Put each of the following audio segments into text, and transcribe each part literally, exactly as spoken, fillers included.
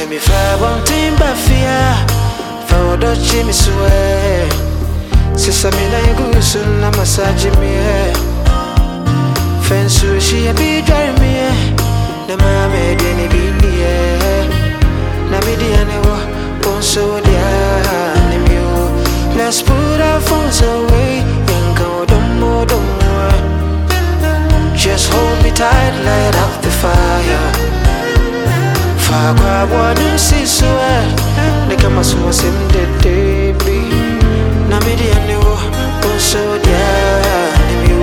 me fire one team bafia. For the chimney swear. Sisa me na yugu sun na massage me. Fensu she a be dry me. Na mama deni bindi. Na me di anewo ponso dia ne mi. Let's put our phones away and go domo domo. Just hold me tight, light up the fire. Fire kwa wanu siswa. Nika masuma simde debi. Na midi anewo ponso dia nimiu.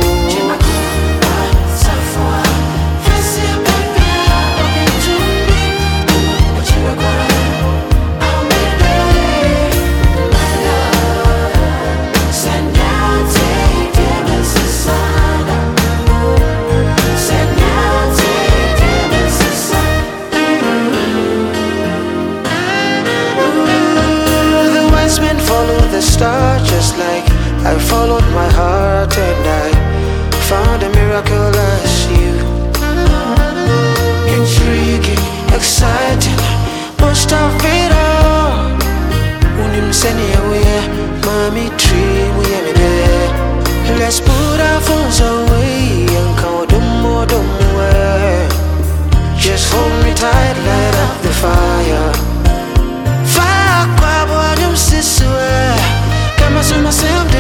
The star just like I followed my heart and I found a miracle as you. Intriguing, exciting, most of it all. Unim seni away, mommy tree, we am there. Let's put our phones away and call them more, don't worry. Just hold me tight, light up the fire. Fire, kwa boy, I'm siswa. Kama suma sem